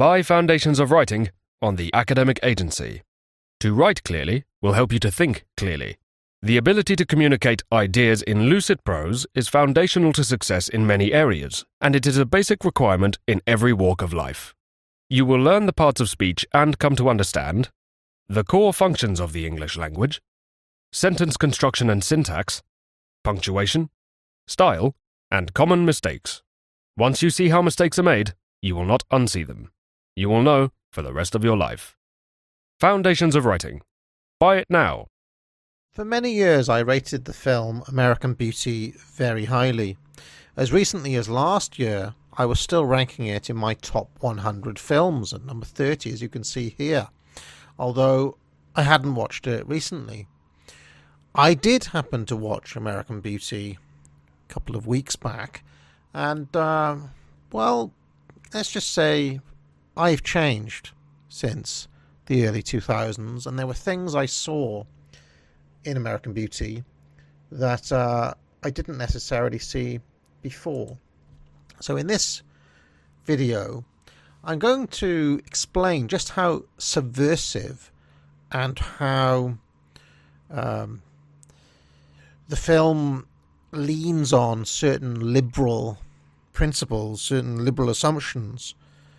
Buy Foundations of Writing on the Academic Agency. To write clearly will help you to think clearly. The ability to communicate ideas in lucid prose is foundational to success in many areas, and it is a basic requirement in every walk of life. You will learn the parts of speech and come to understand the core functions of the English language, sentence construction and syntax, punctuation, style, and common mistakes. Once you see how mistakes are made, you will not unsee them. You will know for the rest of your life. Foundations of Writing. Buy it now. For many years I rated the film American Beauty very highly. As recently as last year, I was still ranking it in my top 100 films at number 30, as you can see here, although I hadn't watched it recently. I did happen to watch American Beauty a couple of weeks back, and, well, let's just say I've changed since the early 2000s, and there were things I saw in American Beauty that I didn't necessarily see before. So in this video, I'm going to explain just how subversive and how the film leans on certain liberal principles, certain liberal assumptions,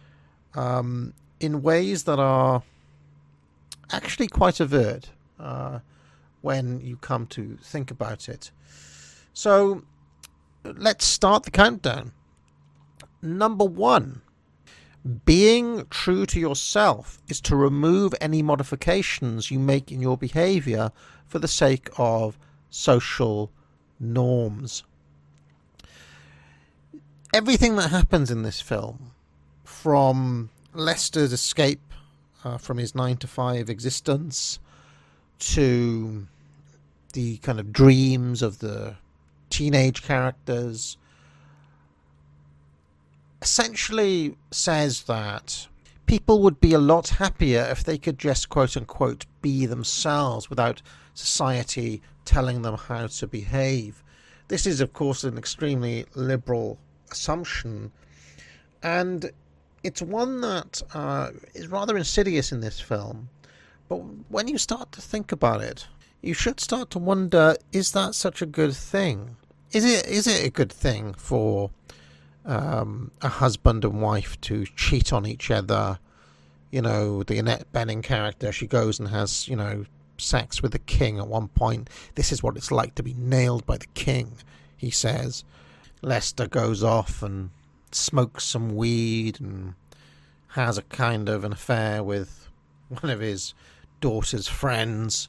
in ways that are actually quite overt when you come to think about it. So let's start the countdown. Number 1, being true to yourself is to remove any modifications you make in your behavior for the sake of social norms. Everything that happens in this film, from Lester's escape from his 9-to-5 existence to the kind of dreams of the teenage characters, essentially says that people would be a lot happier if they could just quote-unquote be themselves without society telling them how to behave. This is, of course, an extremely liberal assumption, and it's one that is rather insidious in this film. But when you start to think about it, you should start to wonder, is that such a good thing? Is it a good thing for a husband and wife to cheat on each other? You know, the Annette Bening character, she goes and has, sex with the king at one point. This is what it's like to be nailed by the king, he says. Lester goes off and smokes some weed and has a kind of an affair with one of his daughter's friends.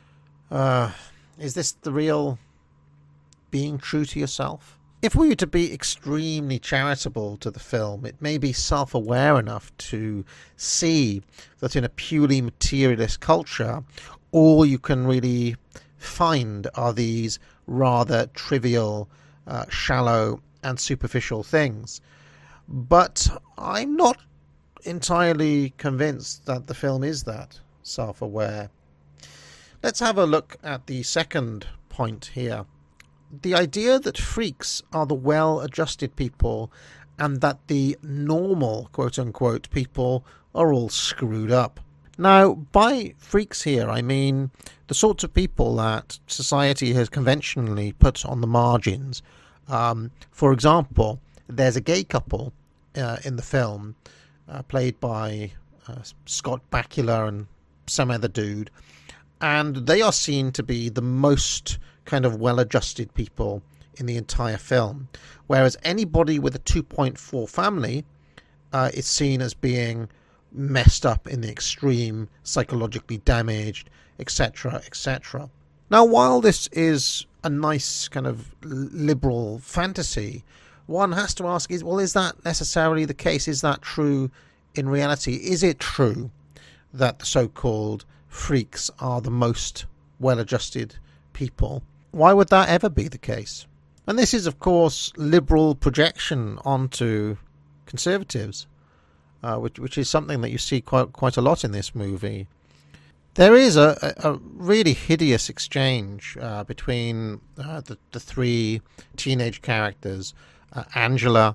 Is this the real being true to yourself? If we were to be extremely charitable to the film, it may be self-aware enough to see that in a purely materialist culture, all you can really find are these rather trivial, shallow and superficial things. But I'm not entirely convinced that the film is that self-aware. Let's have a look at the second point here. The idea that freaks are the well-adjusted people and that the normal, quote-unquote, people are all screwed up. Now, by freaks here, I mean the sorts of people that society has conventionally put on the margins. For example, there's a gay couple in the film, played by Scott Bakula and some other dude, and they are seen to be the most kind of well-adjusted people in the entire film, whereas anybody with a 2.4 family is seen as being messed up in the extreme, psychologically damaged, etc., etc. Now, while this is a nice kind of liberal fantasy, one has to ask, is that necessarily the case? Is that true in reality? Is it true that the so-called freaks are the most well-adjusted people? Why would that ever be the case? And this is, of course, liberal projection onto conservatives, which is something that you see quite a lot in this movie. There is a really hideous exchange between the three teenage characters. Angela,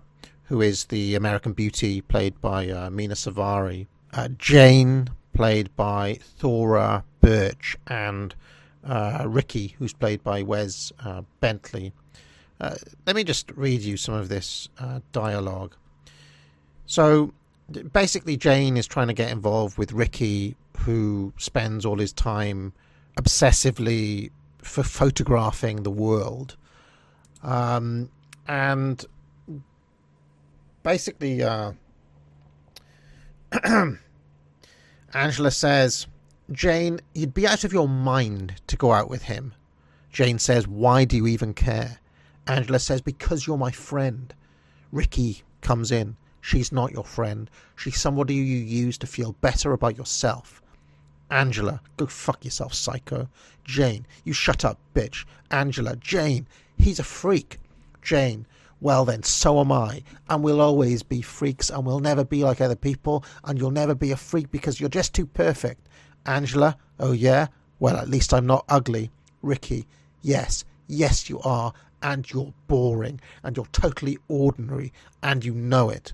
who is the American Beauty, played by Mina Savari. Jane, played by Thora Birch, and Ricky, who's played by Wes Bentley. Let me just read you some of this dialogue. So, basically, Jane is trying to get involved with Ricky, who spends all his time obsessively photographing the world. And basically, Angela says, Jane, you'd be out of your mind to go out with him. Jane says, why do you even care? Angela says, because you're my friend. Ricky comes in. She's not your friend. She's somebody you use to feel better about yourself. Angela, go fuck yourself, psycho. Jane, you shut up, bitch. Angela, Jane, he's a freak. Jane, well then, so am I. And we'll always be freaks, and we'll never be like other people, and you'll never be a freak because you're just too perfect. Angela, oh yeah? Well, at least I'm not ugly. Ricky, yes you are, and you're boring, and you're totally ordinary, and you know it.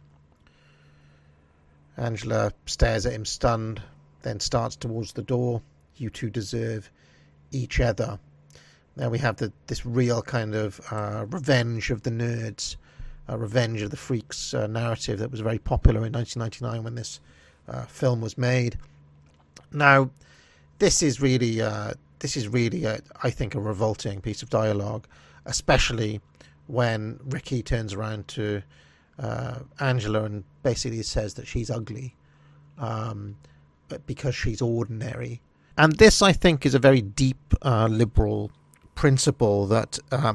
Angela stares at him stunned, then starts towards the door. You two deserve each other. Now we have this real kind of revenge of the nerds, revenge of the freaks narrative that was very popular in 1999 when this film was made. Now, this is really, I think, a revolting piece of dialogue, especially when Ricky turns around to Angela and basically says that she's ugly because she's ordinary. And this, I think, is a very deep liberal principle that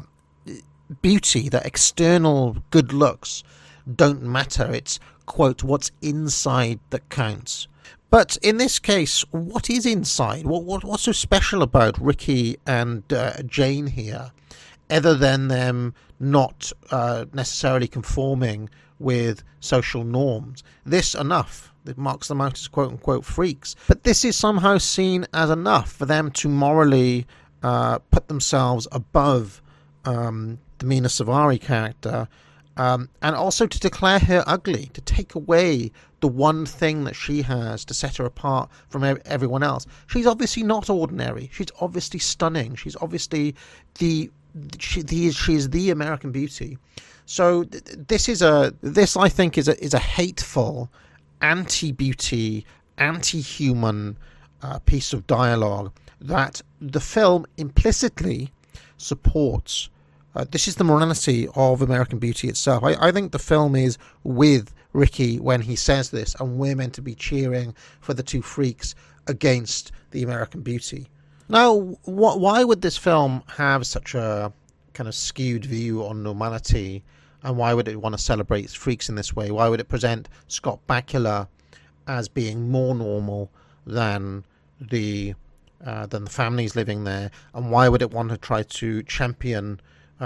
beauty, that external good looks don't matter. It's, quote, what's inside that counts. But in this case, what is inside? What's so special about Ricky and Jane here, other than them not necessarily conforming with social norms? This enough. It marks them out as quote-unquote freaks. But this is somehow seen as enough for them to morally put themselves above the Mina Savari character, and also to declare her ugly, to take away the one thing that she has to set her apart from everyone else. She's obviously not ordinary. She's obviously stunning. She's obviously she is the American Beauty. So this I think is a hateful, anti-beauty, anti-human piece of dialogue that the film implicitly supports. This is the morality of American Beauty itself. I think the film is with Ricky when he says this, and we're meant to be cheering for the two freaks against the American Beauty. Now, why would this film have such a kind of skewed view on normality, and why would it want to celebrate freaks in this way? Why would it present Scott Bakula as being more normal than the families living there, and why would it want to try to champion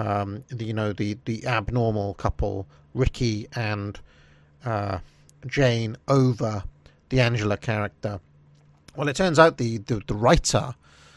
the abnormal couple, Ricky and Jane, over the Angela character? Well, it turns out the writer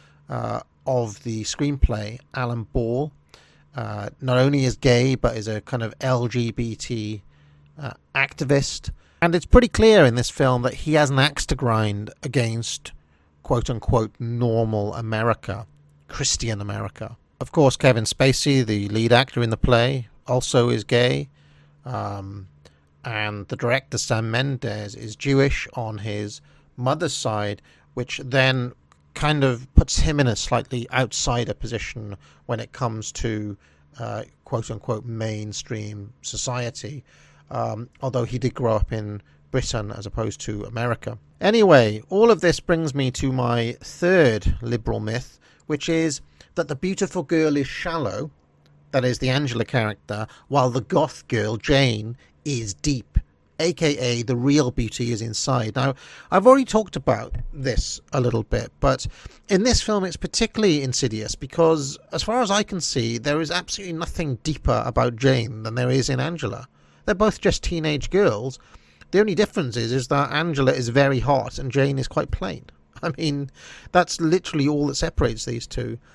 of the screenplay, Alan Ball, not only is gay but is a kind of LGBT activist, and it's pretty clear in this film that he has an axe to grind against quote-unquote normal America, Christian America. Of course, Kevin Spacey, the lead actor in the play, also is gay, and the director, Sam Mendes, is Jewish on his mother's side, which then kind of puts him in a slightly outsider position when it comes to quote-unquote mainstream society, although he did grow up in Britain as opposed to America. Anyway, all of this brings me to my third liberal myth, which is that the beautiful girl is shallow, that is the Angela character, while the goth girl, Jane, is deep, aka the real beauty is inside. Now, I've already talked about this a little bit, but in this film it's particularly insidious because, as far as I can see, there is absolutely nothing deeper about Jane than there is in Angela. They're both just teenage girls. The only difference is that Angela is very hot and Jane is quite plain. I mean, that's literally all that separates these two.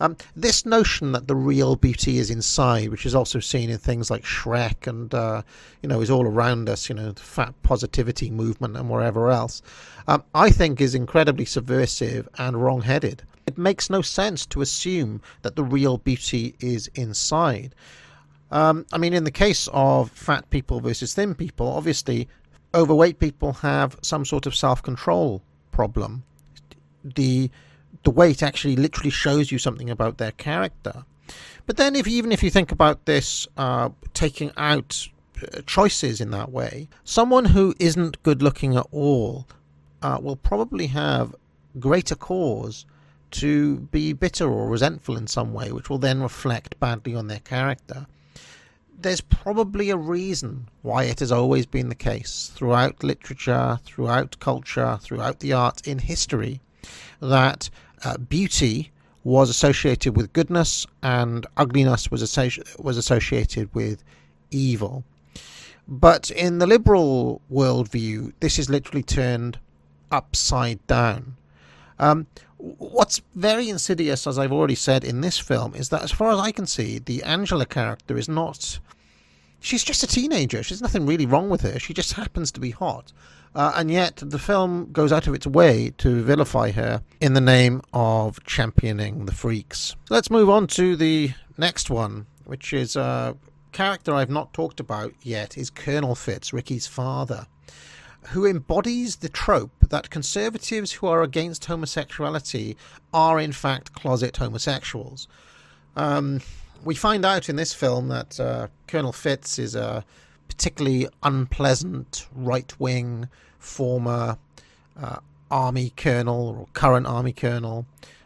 This notion that the real beauty is inside, which is also seen in things like Shrek and, is all around us, the fat positivity movement and wherever else, I think is incredibly subversive and wrong-headed. It makes no sense to assume that the real beauty is inside. In the case of fat people versus thin people, obviously overweight people have some sort of self-control problem. The weight actually literally shows you something about their character. But then even if you think about this, taking out choices in that way, someone who isn't good looking at all will probably have greater cause to be bitter or resentful in some way, which will then reflect badly on their character. There's probably a reason why it has always been the case throughout literature, throughout culture, throughout the arts, in history, that beauty was associated with goodness and ugliness was associated with evil. But in the liberal worldview, this is literally turned upside down. What's very insidious, as I've already said in this film, is that as far as I can see, the Angela character is not... She's just a teenager. There's nothing really wrong with her. She just happens to be hot. And yet the film goes out of its way to vilify her in the name of championing the freaks. Let's move on to the next one, which is a character I've not talked about yet, is Colonel Fitz, Ricky's father, who embodies the trope that conservatives who are against homosexuality are in fact closet homosexuals. We find out in this film that Colonel Fitz is a particularly unpleasant right-wing former army colonel or current army colonel,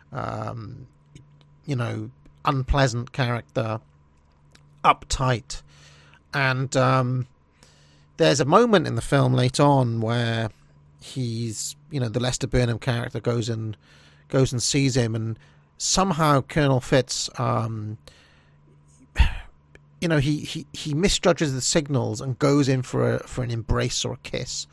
unpleasant character, uptight, and there's a moment in the film late on where he's, the Lester Burnham character goes and sees him, and somehow Colonel Fitz, he misjudges the signals and goes in for an embrace or a kiss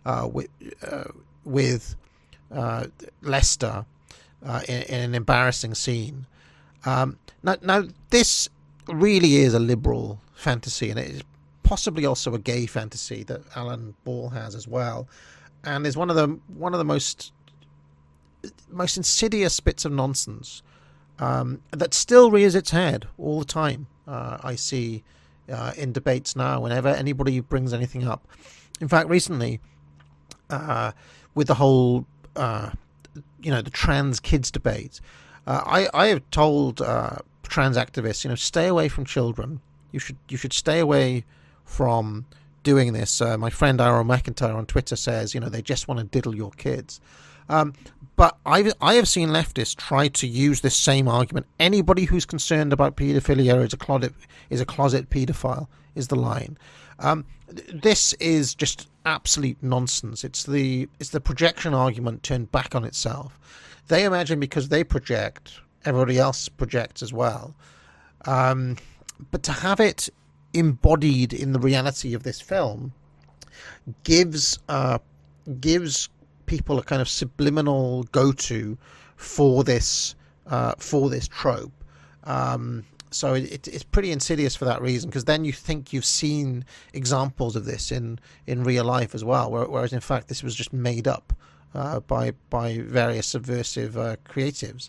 with Lester in an embarrassing scene. Now this really is a liberal fantasy, and it is possibly also a gay fantasy that Alan Ball has as well, and is one of the most insidious bits of nonsense that still rears its head all the time. I see in debates now whenever anybody brings anything up. In fact, recently, with the whole the trans kids debate, I have told trans activists, stay away from children. You should stay away from doing this. My friend Aaron McIntyre on Twitter says, they just want to diddle your kids. But I have seen leftists try to use this same argument. Anybody who's concerned about paedophilia is a closet paedophile, is the line. This is just absolute nonsense. It's the projection argument turned back on itself. They imagine because they project, everybody else projects as well. But to have it embodied in the reality of this film gives people a kind of subliminal go-to for this trope. So it's pretty insidious for that reason, because then you think you've seen examples of this in real life as well, whereas in fact this was just made up by various subversive creatives.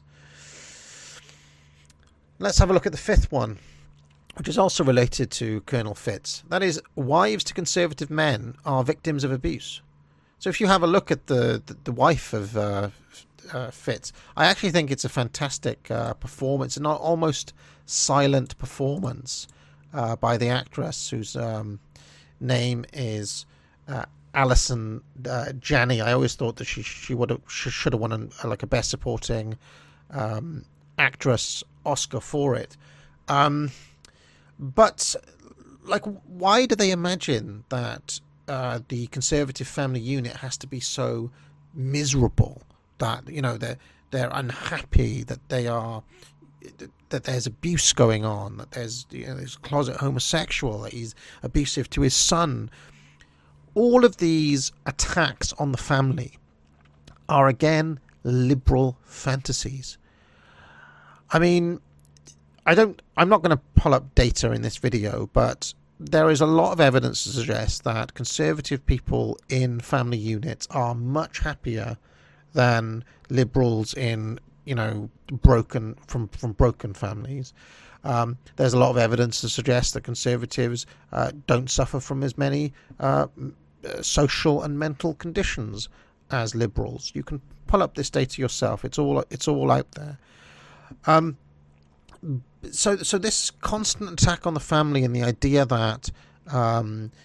Let's have a look at the fifth one, which is also related to Colonel Fitz. That is, wives to conservative men are victims of abuse. So if you have a look at the wife of Fitz, I actually think it's a fantastic performance, an almost silent performance by the actress, whose name is Alison Janney. I always thought that she should have won a Best Supporting Actress Oscar for it. But why do they imagine that the Conservative family unit has to be so miserable that they're unhappy, that there's abuse going on, that there's a closet homosexual, that he's abusive to his son? All of these attacks on the family are again liberal fantasies. I mean, I'm not going to pull up data in this video, but there is a lot of evidence to suggest that conservative people in family units are much happier than liberals in, broken families. There's a lot of evidence to suggest that conservatives don't suffer from as many social and mental conditions as liberals. You can pull up this data yourself. It's all out there. So this constant attack on the family and the idea that a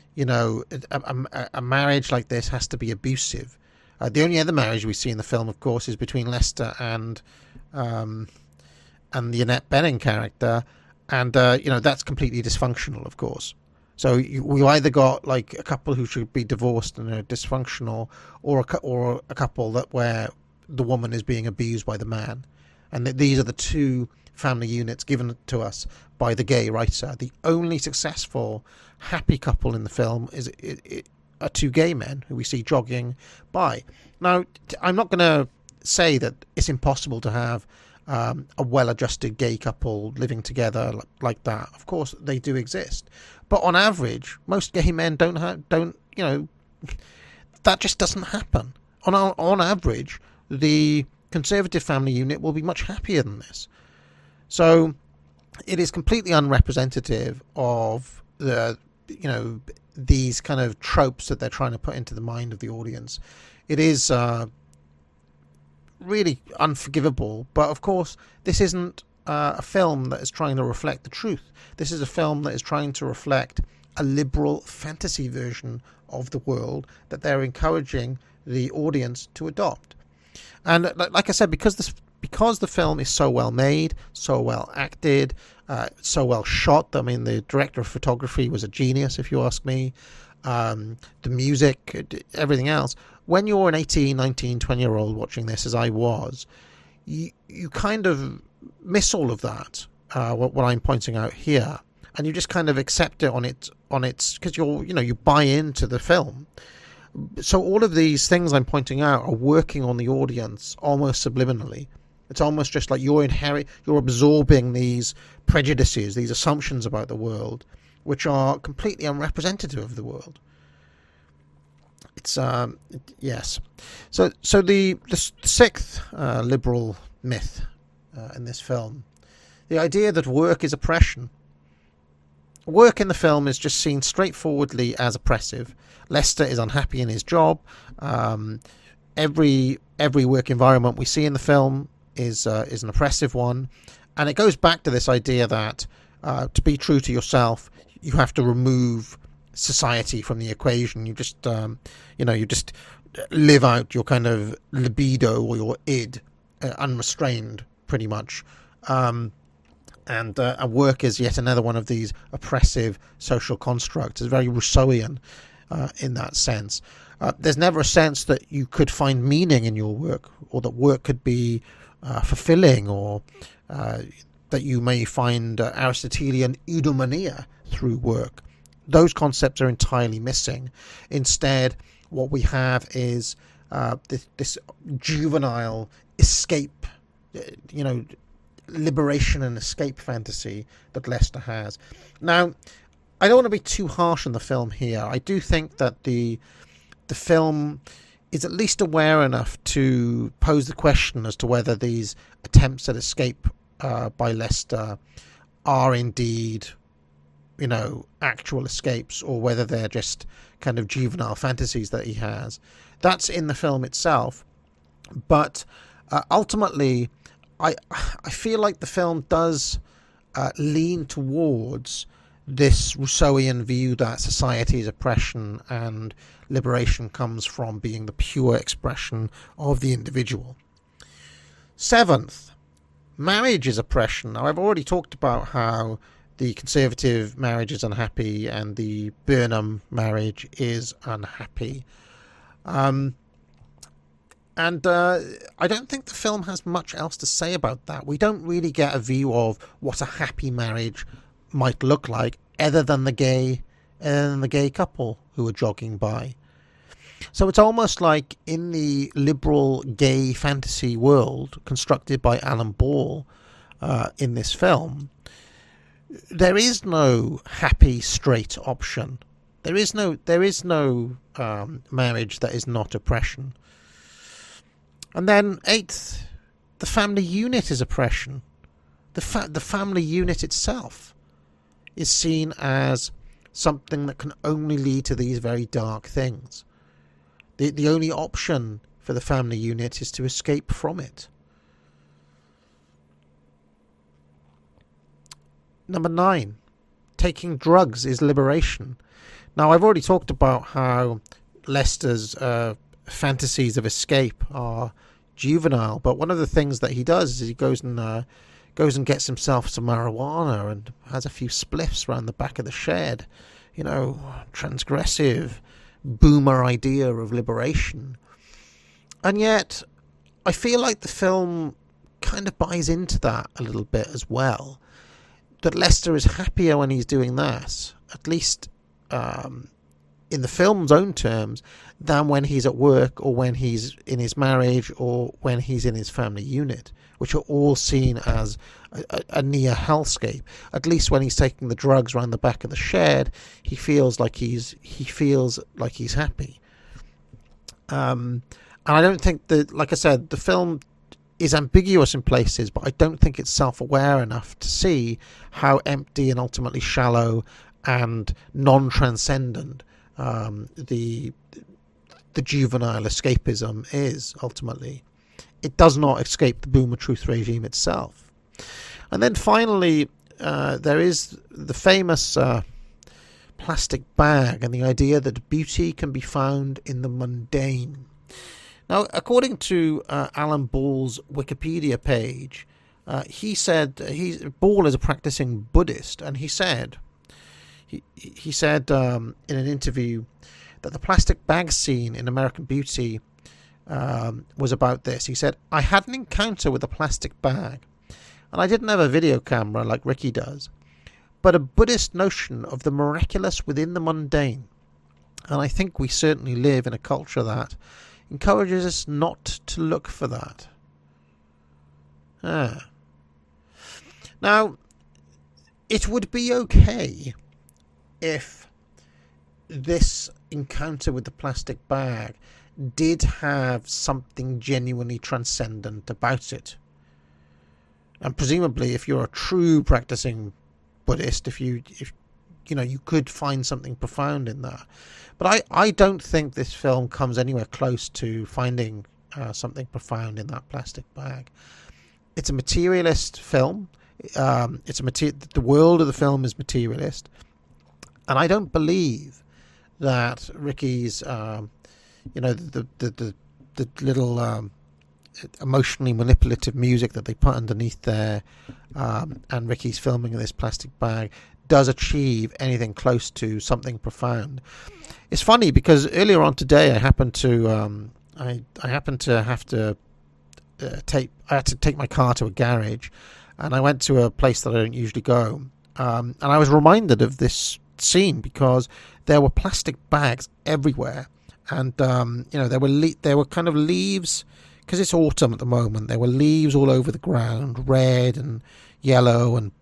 marriage like this has to be abusive. The only other marriage we see in the film, of course, is between Lester and the Annette Bening character, and that's completely dysfunctional, of course. So we either got like a couple who should be divorced and are dysfunctional, or a couple where the woman is being abused by the man, and these are the two family units given to us by the gay writer. The only successful, happy couple in the film are two gay men who we see jogging by. Now, I'm not going to say that it's impossible to have a well-adjusted gay couple living together like that. Of course, they do exist, but on average, most gay men that just doesn't happen. On average, the conservative family unit will be much happier than this. So it is completely unrepresentative of these kind of tropes that they're trying to put into the mind of the audience. It is really unforgivable. But of course, this isn't a film that is trying to reflect the truth. This is a film that is trying to reflect a liberal fantasy version of the world that they're encouraging the audience to adopt. And like I said, because the film is so well made, so well acted, so well shot. I mean, the director of photography was a genius, if you ask me. The music, everything else. When you're an 18, 19, 20-year-old watching this, as I was, you kind of miss all of that, what I'm pointing out here. And you just kind of accept it on its because you buy into the film. So all of these things I'm pointing out are working on the audience almost subliminally. It's almost just like you're absorbing these prejudices, these assumptions about the world, which are completely unrepresentative of the world. It's yes. So the sixth liberal myth in this film, the idea that work is oppression. Work in the film is just seen straightforwardly as oppressive. Lester is unhappy in his job. Every work environment we see in the film is an oppressive one, and it goes back to this idea that to be true to yourself, you have to remove society from the equation. You just you just live out your kind of libido or your id unrestrained, pretty much. And work is yet another one of these oppressive social constructs. It's very Rousseauian in that sense. There's never a sense that you could find meaning in your work, or that work could be fulfilling, or that you may find Aristotelian eudaimonia through work. Those concepts are entirely missing. Instead, what we have is this juvenile escape, liberation and escape fantasy that Lester has. Now, I don't want to be too harsh on the film here. I do think that the film is at least aware enough to pose the question as to whether these attempts at escape by Lester are indeed, actual escapes, or whether they're just kind of juvenile fantasies that he has. That's in the film itself. But ultimately, I feel like the film does lean towards this Rousseauian view that society's oppression and liberation comes from being the pure expression of the individual. Seventh, marriage is oppression. Now, I've already talked about how the conservative marriage is unhappy and the Burnham marriage is unhappy. And I don't think the film has much else to say about that. We don't really get a view of what a happy marriage might look like, other than the gay couple who are jogging by. So it's almost like in the liberal gay fantasy world constructed by Alan Ball, in this film, there is no happy straight option. There is no marriage that is not oppression. And then eighth, the family unit is oppression. The family unit itself is seen as something that can only lead to these very dark things. The only option for the family unit is to escape from it. Number 9, taking drugs is liberation. Now, I've already talked about how Lester's fantasies of escape are juvenile, but one of the things that he does is he goes and gets himself some marijuana and has a few spliffs around the back of the shed. You know, transgressive, boomer idea of liberation. And yet, I feel like the film kind of buys into that a little bit as well. That Lester is happier when he's doing that, at least in the film's own terms, than when he's at work or when he's in his marriage or when he's in his family unit, which are all seen as a near hellscape. At least when he's taking the drugs around the back of the shed, he feels like he's happy. And I don't think that, like I said, the film is ambiguous in places, but I don't think it's self-aware enough to see how empty and ultimately shallow and non-transcendent the juvenile escapism is ultimately. It does not escape the boomer truth regime itself. And then finally, there is the famous plastic bag and the idea that beauty can be found in the mundane. Now, according to Alan Ball's Wikipedia page, he said Ball is a practicing Buddhist, and he said in an interview that the plastic bag scene in American Beauty was about this. He said, "I had an encounter with a plastic bag, and I didn't have a video camera like Ricky does, but a Buddhist notion of the miraculous within the mundane. And I think we certainly live in a culture that encourages us not to look for that." Now, it would be okay if this encounter with the plastic bag did have something genuinely transcendent about it. And presumably, if you're a true practicing Buddhist, if you could find something profound in that. But I don't think this film comes anywhere close to finding something profound in that plastic bag. It's a materialist film. The world of the film is materialist, and I don't believe that Ricky's, the little emotionally manipulative music that they put underneath there, and Ricky's filming of this plastic bag does achieve anything close to something profound. It's funny because earlier on today I happened to have to take my car to a garage, and I went to a place that I don't usually go, and I was reminded of this scene because there were plastic bags everywhere, and there were kind of leaves, because it's autumn at the moment. There were leaves all over the ground, red and yellow and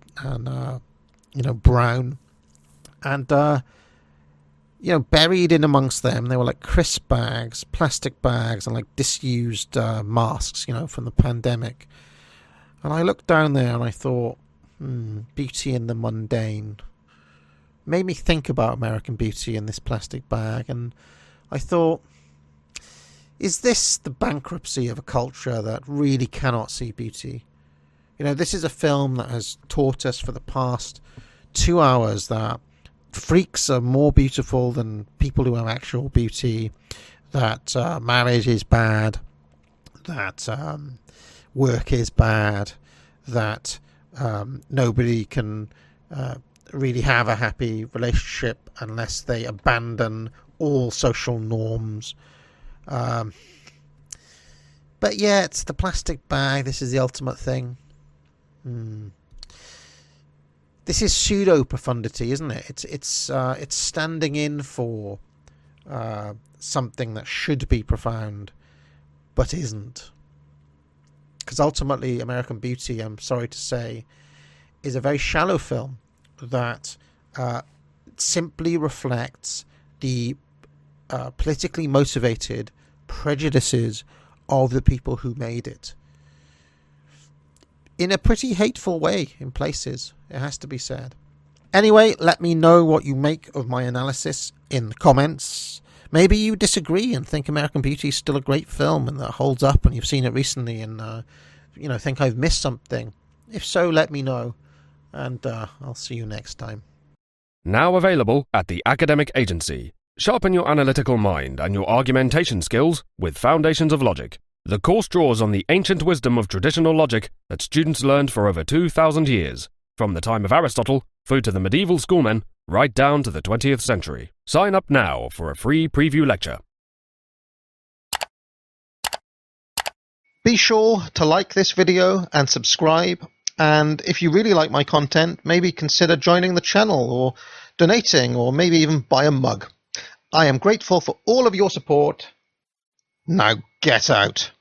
brown, and buried in amongst them, there were like crisp bags, plastic bags, and like disused masks, from the pandemic. And I looked down there and I thought, beauty in the mundane. Made me think about American Beauty in this plastic bag, and I thought, is this the bankruptcy of a culture that really cannot see beauty? This is a film that has taught us for the past 2 hours that freaks are more beautiful than people who have actual beauty, that marriage is bad, that work is bad, that nobody can really have a happy relationship unless they abandon all social norms. But yet, the plastic bag, this is the ultimate thing. This is pseudo profundity, isn't it? It's standing in for something that should be profound, but isn't. Because ultimately, American Beauty, I'm sorry to say, is a very shallow film that simply reflects the politically motivated prejudices of the people who made it. In a pretty hateful way in places, it has to be said. Anyway, let me know what you make of my analysis in the comments. Maybe you disagree and think American Beauty is still a great film and that holds up and you've seen it recently and think I've missed something. If so, let me know, and I'll see you next time. Now available at the Academic Agency. Sharpen your analytical mind and your argumentation skills with Foundations of Logic. The course draws on the ancient wisdom of traditional logic that students learned for over 2,000 years, from the time of Aristotle through to the medieval schoolmen, right down to the 20th century. Sign up now for a free preview lecture. Be sure to like this video and subscribe, and if you really like my content, maybe consider joining the channel or donating or maybe even buy a mug. I am grateful for all of your support. Now get out.